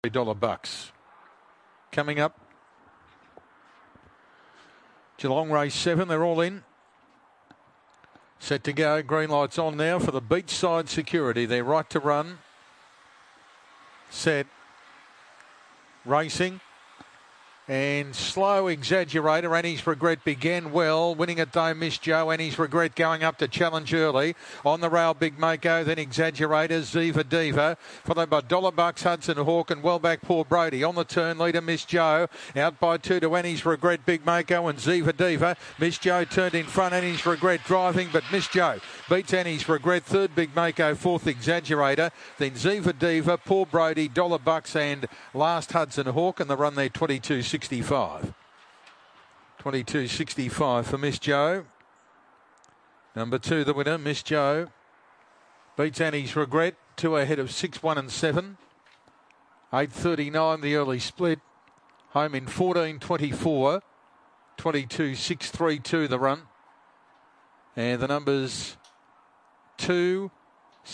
$3 coming up. Geelong race 7, they're all in. Set to go, green lights on now for the Beachside Security. They're right to run. Set. Racing. And Slow Exaggerator, Annie's Regret began well, winning at Don't Miss Joe. Annie's Regret going up to challenge early. On the rail, Big Mako, then Exaggerator, Ziva Diva, followed by $1, Hudson Hawk, and well back Poor Brody. On the turn, leader Miss Joe, out by 2 to Annie's Regret, Big Mako and Ziva Diva. Miss Joe turned in front, Annie's Regret driving, but Miss Joe beats Annie's Regret. Third, Big Mako, fourth, Exaggerator, then Ziva Diva, Poor Brody, $1, and last Hudson Hawk, and the run there 22.65. 22.65 for Miss Joe. Number 2, the winner, Miss Joe. Beats Annie's Regret. 2 ahead of 6, 1 and 7. 8.39 the early split. Home in 14.24. 22.632 the run. And the numbers 2,